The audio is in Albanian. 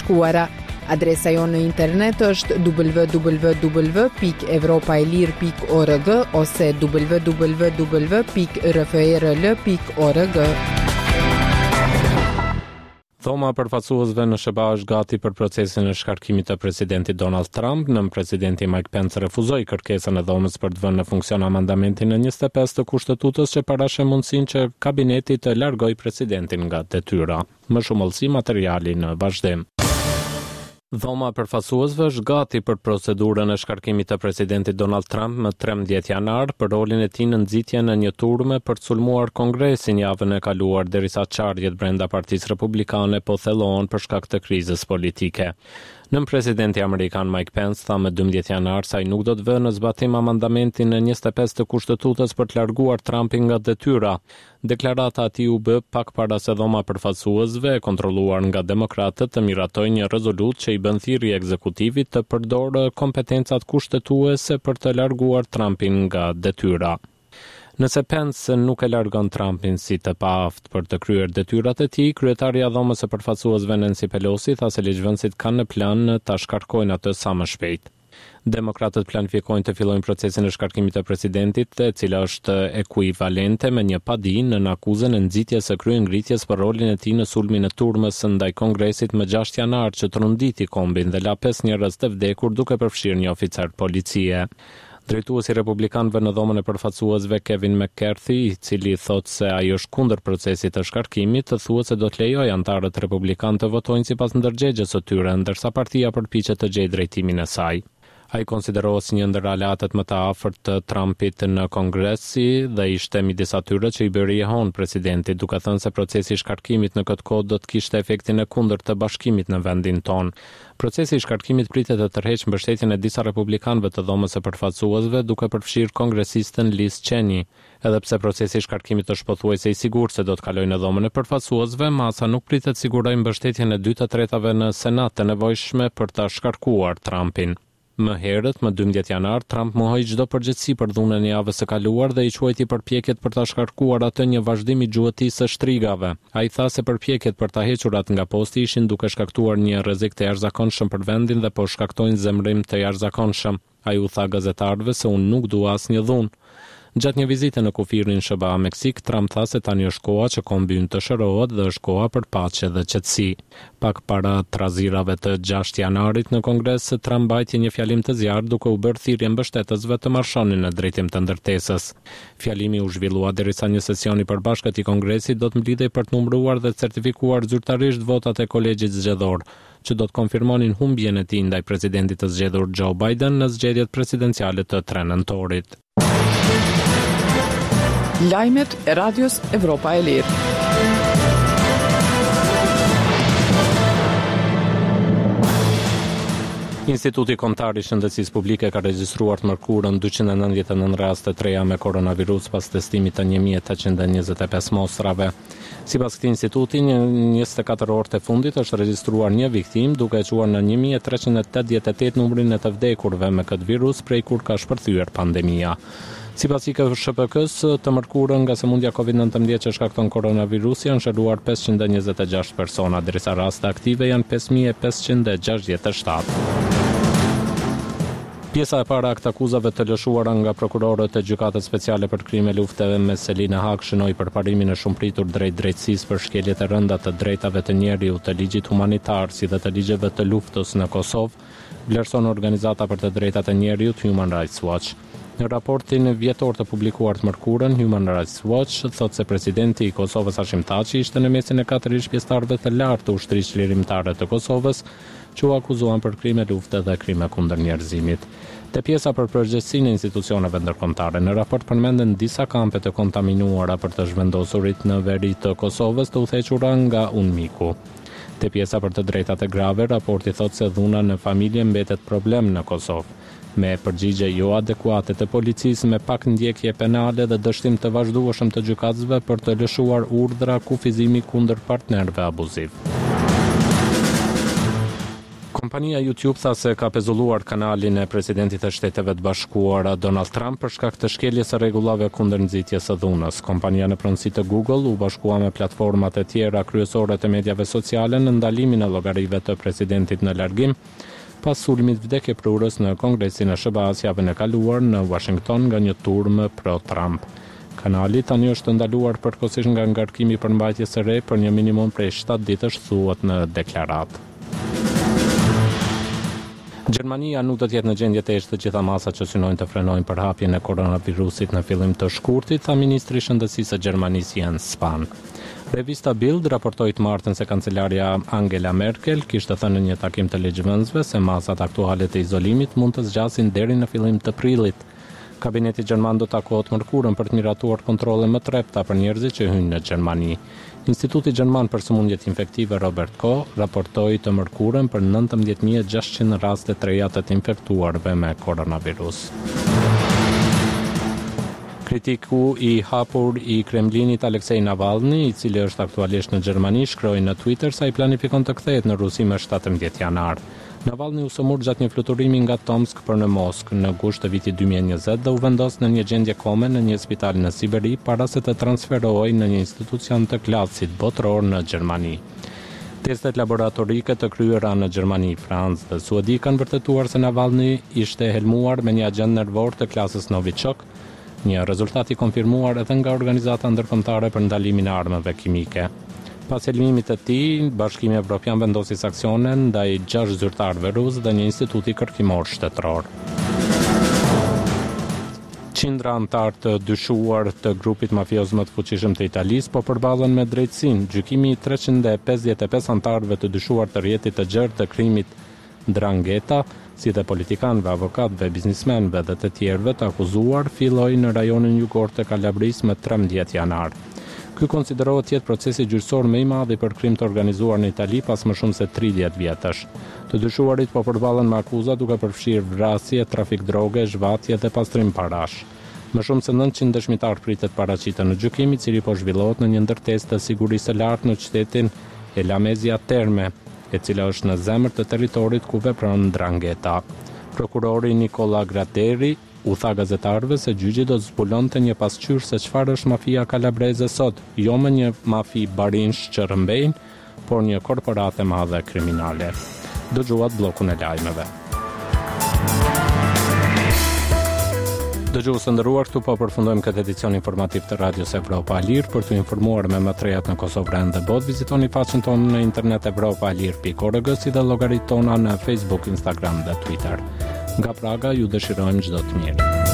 bashkuara. Adresa jonë në internet është www.evropaelir.org ose www.rfrl.org. Dhoma e përfaqësuesve në SBA është gati për procesin e shkarkimit të presidentit Donald Trump. Presidenti Mike Pence refuzoi kërkesën e dhomës për të vënë në funksion amandamentin e 25 të Kushtetutës që parashë mundësinë që kabineti të largojë presidentin nga detyra. Më shumë olsi materiali në vazhdim. Dhoma e përfaqësuesve është gati për procedurën e shkarkimit të presidentit Donald Trump më 13 janar për rolin e tij në nxitjen e një turme për të sulmuar Kongresin javën e kaluar derisa çardhjet brenda Partisë Republikane po thellohen për shkak të krizës politike. Nën presidenti amerikan Mike Pence tha më 12 janar se ai nuk do të vënë në zbatim amandamentin e 25 të Kushtetutës për të larguar Trumpin nga detyra. Deklarata e tij u bë pak para se dhoma e përfaqësuesve e kontrolluar nga demokratët të miratojë një rezolutë që i bën thirrje ekzekutivit të përdorë kompetencat kushtetuese për të larguar Trumpin nga detyra. Nëse Pence nuk e largon Trumpin si të paaft për të kryer detyrat e tij, kryetaria e dhomës së përfaqësuesve Nancy Pelosi tha se ligjvënësit kanë në plan ta shkarkojnë atë sa më shpejt. Demokratët planifikojnë të fillojnë procesin e shkarkimit të presidentit, e cila është ekuivalente me një padinë në akuzën e nxitjes së kryengritjes për rolin e tij në sulmin e turmës ndaj Kongresit më 6 janar që tronditi kombin dhe la 5 njerëz të vdekur duke përfshirë një oficer policie. Drejtuesi republikanëve në dhomën e përfaqësuesve Kevin McCarthy, i cili thotë se ai është kundër procesit të shkarkimit, thuhet se do të lejojë anëtarët republikanë të votojnë sipas ndërgjegjes së tyre, ndërsa partia përpiqet të gjejë drejtimin e saj. Ai konsiderohet si një ndër aleatët më të afërt të Trumpit në Kongres dhe ishte midis atyre që i bëri jehon presidentit, duke thënë se procesi i shkarkimit në këtë kohë do të kishte efektin e kundërt të bashkimit në vendin tonë. Procesi i shkarkimit pritet të tërheqë mbështetjen e disa republikanëve të dhomës së përfaqësuesve, duke përfshirë kongresisten Liz Cheney. Edhe pse procesi i shkarkimit është pothuajse i sigurt se do të kalojë në dhomën e përfaqësuesve, masa nuk pritet sigurojë mbështetjen e 2/3 në Senat të nevojshme për ta shkarkuar Trumpin. Më herët, më 12 janar, Trump mohoi çdo përgjegjësi për dhunën e javës së kaluar dhe i quajti përpjekjet për ta shkarkuar atë një vazhdim i gjuhëtisë së shtrigave. Ai tha se përpjekjet për ta hequrat nga posti ishin duke shkaktuar një rrezik të jashtëzakonshëm për vendin dhe po shkaktojnë zemrim të jashtëzakonshëm. Ai u tha gazetarëve se unë nuk dua asnjë dhunë. Gjatë një vizite në kufirin SBA Meksik, Trump tha se tani është koha që kombin të shërohet dhe është koha për paqe dhe qetësi. Pak para trazirave të 6 janarit në Kongres, Trump mbajti një fjalim të zjarrt duke u bërë thirrje mbështetësve të marshonin në drejtim të ndërtesës. Fjalimi u zhvillua derisa një sesion i përbashkët i Kongresit do të mblidhej për të numëruar dhe certifikuar zyrtarisht votat e kolegjit zgjedhor, që do të konfirmonin humbjen e tij ndaj presidentit të zgjedhur Joe Biden në zgjedhjet presidenciale të 3 nëntorit. Lajmet e Radios Evropa e Lirë. Instituti Kombëtar i Shëndetësisë Publike ka regjistruar të mërkurën 299 raste të reja me koronavirus pas testimit të 1825 mostrave. Sipas këtij instituti, në 24 orët e fundit është regjistruar një viktim, duke e quar në 1388 numrin e të vdekurve me këtë virus prej kur ka shpërthyer pandemia. Sipas IKSHPK-s, të mërkurën nga sëmundja COVID-19 që shkakton koronavirusi janë shëruar 526 persona, ndërsa raste aktive janë 5567. Pjesa e para e këtyre akuzave të lëshuara nga prokurorët e Gjykatës Speciale për Krime Lufte me Selina Hak shënoi përparimin e shumëpritur drejt drejtësisë për shkeljet e rënda të drejtave të njeriut, të ligjit humanitar si dhe të ligjeve të luftës në Kosovë, vlerëson organizata për të drejtat e njeriut Human Rights Watch. Në raportin vjetor të publikuar të mërkurën, Human Rights Watch thotë se presidenti i Kosovës Hashim Thaçi ishte në mesin e 4 ish pjesëtarëve të lartë të ushtrisë lirimtare të Kosovës, që u akuzuan për krime lufte dhe krime kundër njerëzimit. Te pjesa për përgjegjësinë e institucioneve ndërkombëtare, në raport përmenden disa kampe të kontaminuara për të zhvendosurit në veri të Kosovës të udhëhequra nga UNMIK-u. Te pjesa për të drejtat e grave, raporti thotë se dhuna në familje mbetet problem në Kosovë, me përgjigje jo adekuate të policisë, me pak ndjekje penale dhe dështim të vazhdueshëm të gjykatësve për të lëshuar urdhra kufizimi kundër partnerëve abuziv. Kompania YouTube tha se ka pezulluar kanalin e presidentit e Shteteve të Bashkuara Donald Trump për shkak të shkeljes së rregullave kundër nxitjes së dhunës. Kompania në pronësi të Google u bashkua me platformat e tjera kryesore të mediave sociale në ndalimin e llogarive të presidentit në largim pas sulmit vdekjeprurës në Kongresin e SBA-s javën e kaluar në Washington nga një turm pro-Trump. Kanali tani është ndaluar përkohësisht nga ngarkimi për mbajtjes së re për një minimum prej 7 ditësh, thuhet në deklaratë. Gjermania nuk do të jetë në gjendje të heqë të gjitha masat që synojnë të frenojnë përhapjen e koronavirusit në fillim të shkurtit, tha ministri i shëndetësisë së Gjermanisë Jens Spahn. Revista Bild raportoi të martën se kancelaria Angela Merkel kishte thënë në një takim të legjvënësve se masat aktuale të izolimit mund të zgjasin deri në fillim të prillit. Kabineti gjerman do takohet mërkurën për të miratuar kontrolle më të repta për njerëzit që hyjnë në Gjermani. Instituti Gjerman për sëmundjet infektive Robert Koch raportoi të mërkurën për 19.600 raste të reja të infektuarve me koronavirus. Kritiku i hapur i Kremlinit Aleksej Navalny, i cili është aktualisht në Gjermani, shkroi në Twitter se ai planifikon të kthehet në Rusi më 17 janar. Navalny u sëmur gjatë një fluturimi nga Tomsk për në Moskë në gusht të vitit 2020 dhe u vendos në një gjendje kome në një spital në Siberi para se të transferohej në një institucion të klasit botëror në Gjermani. Testet laboratorike të kryera në Gjermani, Francë dhe Suedi kanë vërtetuar se Navalny ishte helmuar me një agent nervor të klasës Novichok, një rezultat i konfirmuar edhe nga Organizata Ndërkombëtare për Ndalimin e Armëve Kimike. Pas helmimit të tij, Bashkimi Evropian vendosi sanksione ndaj 6 zyrtarëve rus dhe një instituti kërkimor shtetëror. Qindra antar të dyshuar të grupit mafioz më të fuqishëm të Italisë po përballen me drejtësinë. Gjykimi i 355 antarëve të dyshuar të rrjetit të gjerë të krimit 'Ndrangheta, si dhe politikanëve, avokatëve, biznismenëve dhe të tjerëve të akuzuar, filloi në rajonin jugor të Kalabrisë më 13 janar. Ky konsiderohet të jetë procesi gjyqësor më i madh për krim të organizuar në Itali pas më shumë se 30 vjetësh. Të dyshuarit po përballen me akuza duke përfshirë vrasje, trafik droge, zhvatje dhe pastrim parash. Më shumë se 900 dëshmitar pritet paraqiten në gjykim, i cili po zhvillohet në një ndërtesë të sigurisë së lartë në qytetin Elamezia Terme, e cila është në zemër të territorit ku vepron 'Ndrangheta. Prokurori Nicola Gratteri u tha gazetarëve se gjyqi do të zbulonte një pasqyrë se çfarë është mafia kalabreze sot, jo më një mafi barinsh që rrëmbejnë, por një korporate madhe kriminale. Dëgjuat bllokun e lajmeve. Dëgjues të nderuar, këtu po përfundojmë këtë edicion informativ të Radios Evropa e Lirë. Për të informuar me më të rejat në Kosovë dhe botë, vizitoni faqen tonë në internet evropaalir.org, si dhe llogaritë tona në Facebook, Instagram dhe Twitter. Nga Praga ju dëshirojmë çdo të mirë.